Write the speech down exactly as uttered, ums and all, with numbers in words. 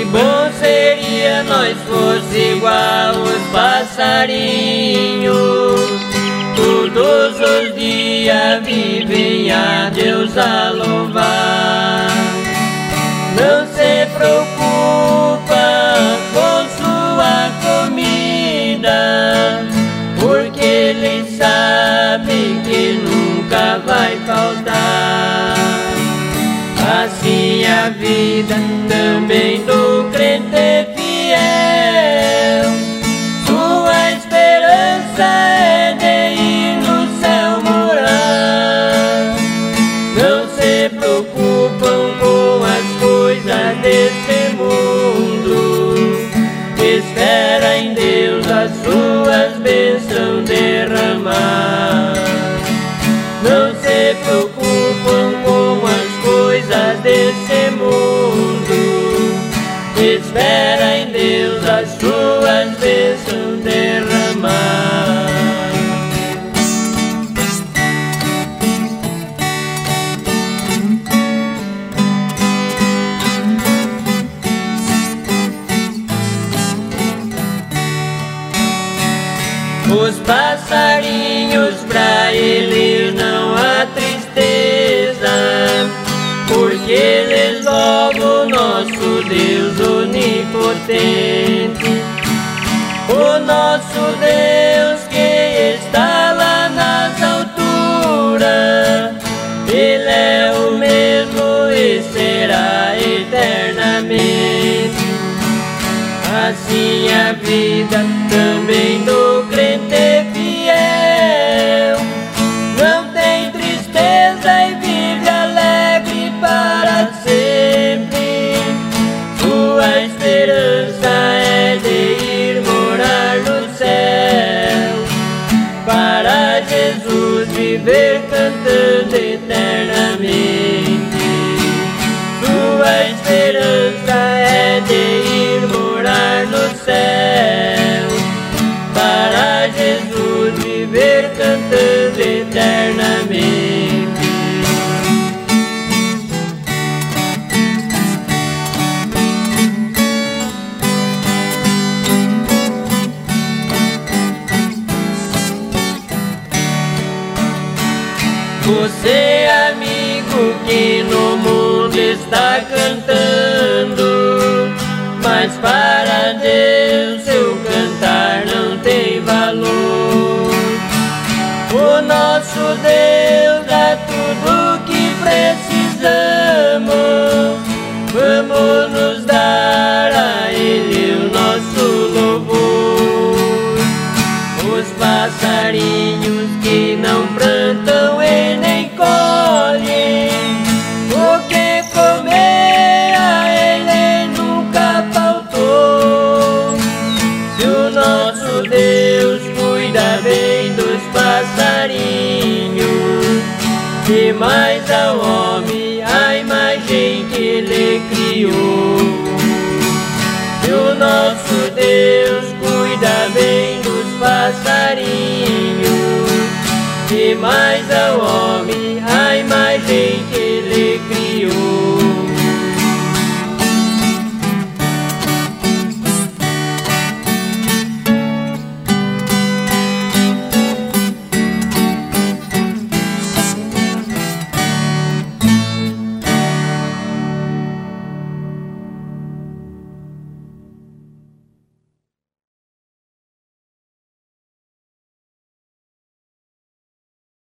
bom seria nós fosse igual os passarinhos, todos os dias vivem a Deus a louvar. Não se preocupa com sua comida, porque Ele sabe que nunca vai faltar. Assim a vida também do crente fiel, sua esperança é de ir no céu morar. Não se preocupam com as coisas desse mundo, espera em Deus as suas bênçãos derramar. Não se preocupam com as coisas desse mundo, espera em Deus as suas bênçãos derramar. Os passarinhos pra eles não há tristeza, porque eles louvam o nosso Deus onipotente. O nosso Deus que está lá nas alturas, Ele é o mesmo e será eternamente. Assim a vida também do crente fiel não tem tristeza e vive alegre para sempre. Sua esperança é de ir morar no céu, para Jesus viver cantando eternamente. Sua esperança é de ir morar no céu, para Jesus viver cantando eternamente. Você, amigo, que no mundo está cantando, mas para Deus seu cantar não tem valor. O nosso Deus dá tudo que precisamos, vamos nos dar a Ele o nosso louvor. Os passarinhos que não plantam e nem colhem, o que comer a Ele nunca faltou. Se o nosso Deus cuida bem dos passarinhos, e mais ao homem a imagem que Ele criou. Se o nosso Deus cuida bem dos passarinhos, e mais ao homem